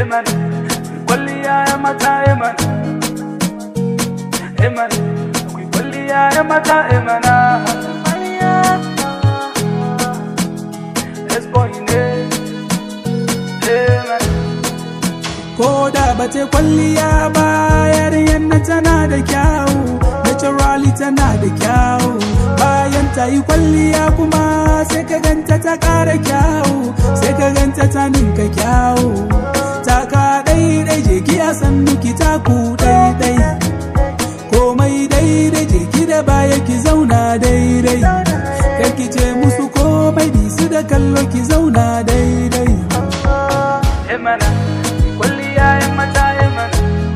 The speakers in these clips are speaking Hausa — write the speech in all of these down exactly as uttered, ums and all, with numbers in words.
Eman, kwalliya ya mata eman. Eman, kwalliya ya mata emana. S-boy ne, eman. Koda bate kwalliya ba yarinyar na tana da kyawu, naturally tana da kyawu. Bayan ta yi kwalliya kuma sai ka ganta ta ƙara kyawu, sai ka ganta ta ninka kyawu. Taka daidai je ki a san miki taku daidai, komai daidai je ki da baya ki zauna daidai. Kar ki ce musu komai bi su da kallo ki zauna daidai. Emana, kwalliya ya mata emana.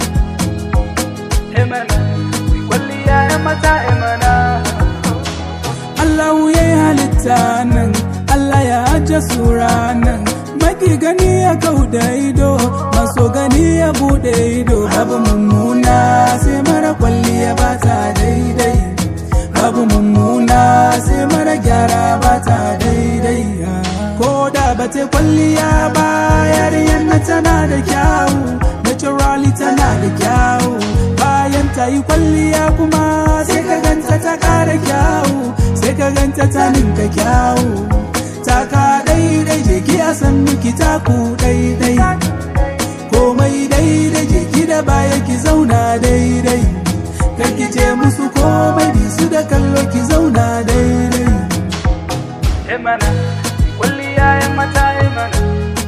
Emana, kwalliya ya mata emana. Allah ya yi halitta nan, Allah ya ajiye sura nan. Maki gani ya kauda ido, maso gani ya bude ido. Babu mummuna sai mara kwalliya ba ta daidai, babu mummuna sai mara gyara ba ta daidai. Koda bate kwalliya ba yarinyar na tana da kyawu, naturally tana da kyawu. Bayan ta yi kwalliya kuma sai ka ganta ta ƙara kyawu, sai ka ganta ta ninka kyawu. Taka daidai je ki a san miki taku daidai, komai daidai je ki da baya ki zauna daidai. Kar ki ce musu komai bi su da kallo ki zauna daidai. Emana, kwalliya ya mata emana.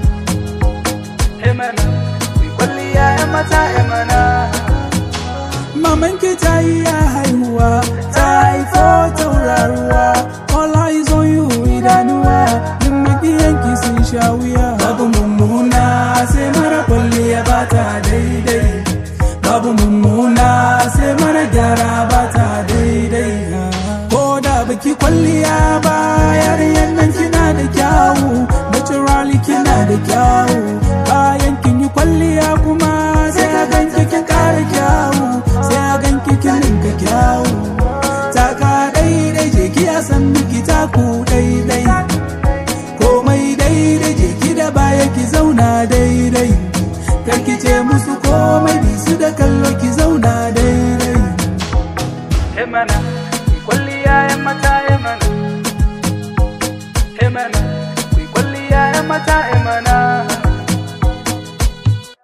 Emana, kwalliya ya mata emana. Maman ki ta yi ya haihuwa, ta haifo tauraruwa. All eyes on you idanuwa, yin makiyanki sun sha wuya. Babu mummuna sai mara kwalliya ba ta daidai, babu mummuna sai mara gyara ba ta daidai. Koda baki kwalliya ba yarinyar nan kina da kyawu, naturally kina da kyawu. Bayan kin yi kwalliya kuma sai a ganki kin ƙara kyawu, sai a ganki kin ninka kyawu. Taka daidai je ki a san miki taku daidai, komai daidai je ki da baya ki zauna daidai. Kar ki ce musu komai bi su da kallo ki zauna daidai. Emana, kwalliya ya mata emana. Emana, kwalliya ya mata emana.